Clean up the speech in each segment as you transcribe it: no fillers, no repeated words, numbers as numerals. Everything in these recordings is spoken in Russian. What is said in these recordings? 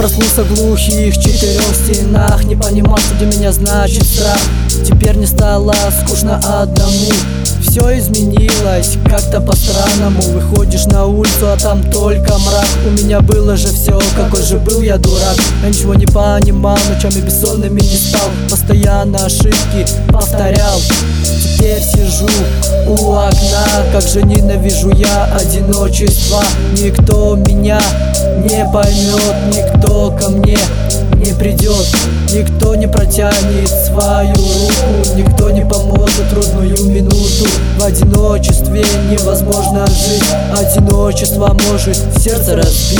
проснулся в глухих 4 стенах, не понимал, что для меня значит страх. Теперь не стало скучно одному, все изменилось как-то по-странному. Выходишь на улицу, а там только мрак. У меня было же все, какой же был я дурак. Я ничего не понимал, ночами бессонными не спал, постоянно ошибки повторял. Теперь сижу у окна, как же ненавижу я одиночество. Никто меня не поймет, никто ко мне не придет, никто не протянет свою руку, никто не поможет в трудную минуту. В одиночестве невозможно жить, одиночество может сердце разбить.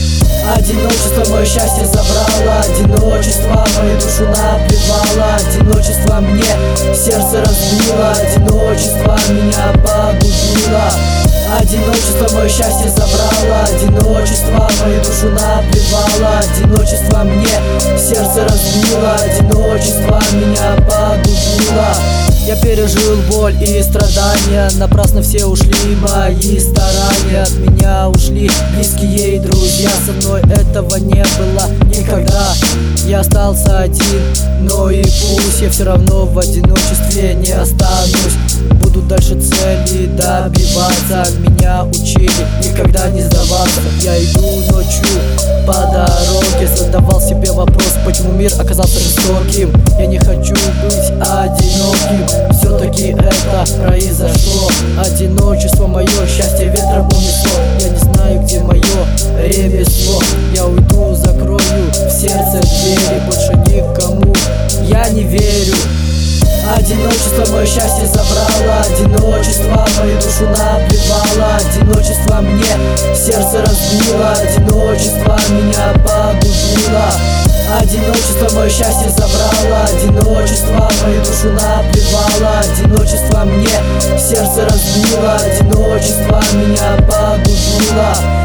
Одиночество мое счастье забрало, одиночество мою душу наплевало, одиночество мне сердце разбило, одиночество меня погубило. Одиночество мое счастье забрало, одиночество мою душу наплевало, одиночество мне сердце разбило, одиночество меня погубило. Я пережил боль и страдания, напрасно все ушли мои старания. От меня ушли близкие и друзья, со мной этого не было никогда. Я остался один, но и пусть я все равно в одиночестве не останусь. Буду дальше цели добиваться, меня учили никогда не сдаваться. Я иду ночью по дороге, задавал себе вопрос, почему мир оказался жестоким. Я не хочу быть одиноким, все-таки это произошло. Одиночество мое, счастье ветром унесло. Я не знаю, где мое ремесло. Я уйду, закрою в сердце двери, больше никому я не верю. Одиночество мое счастье забрало, одиночество мою душу наплевало, одиночество мне сердце разбило, одиночество меня погубило. Одиночество мое счастье забрало, одиночество мою душу наплевало, одиночество мне сердце разбило, одиночество меня погубило.